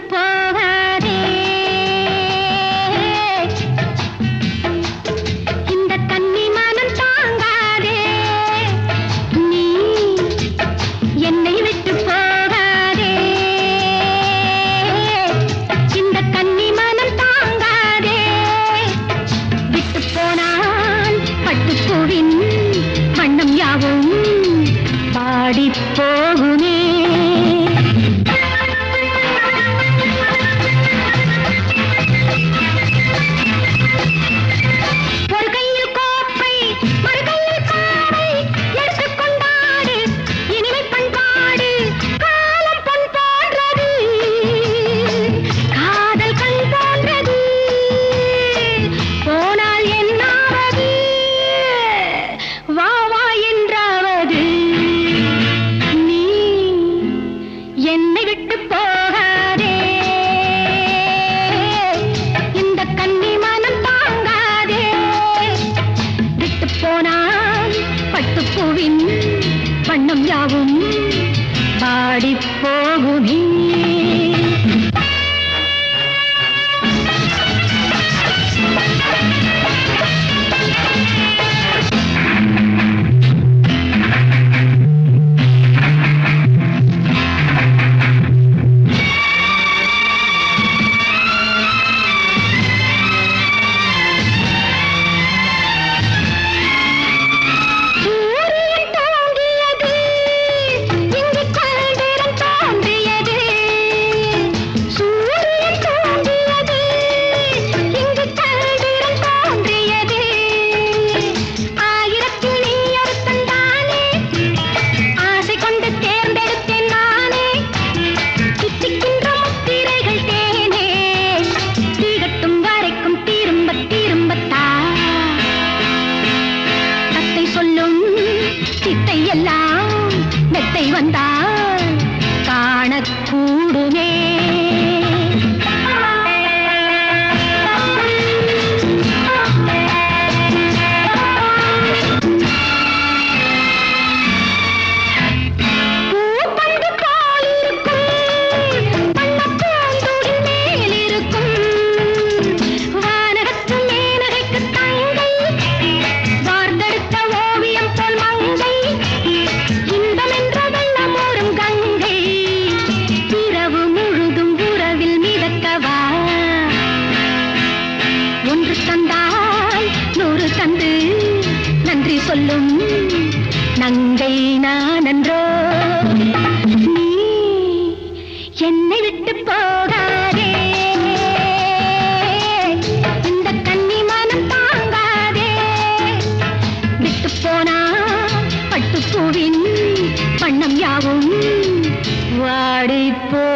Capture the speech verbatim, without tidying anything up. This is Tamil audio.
போகாதே இந்த கன்னி மனம் தாங்காதே நீ என்னை விட்டு போகாதே இந்த கன்னி மனம் தாங்காதே விட்டு போனால் பட்டுப்பூவின் வண்ணம் யாவும் பாடி போகுமே என்னை விட்டு போகாதே இந்த கன்னி மனம் தாங்காதே விட்டு போனால் பட்டுப்பூவின் வண்ணம் யாவும் பாடி போகுமே எல்லாம் மெத்தை வந்தால் காணக்கூடுமே நன்றி சொல்லும் நங்கை நானன்றோ நீ என்னை விட்டு போகாதே இந்த கன்னி மனம் தாங்காதே விட்டு போனால் பட்டுப்பூவின் வண்ணம் யாவும் வாடி போ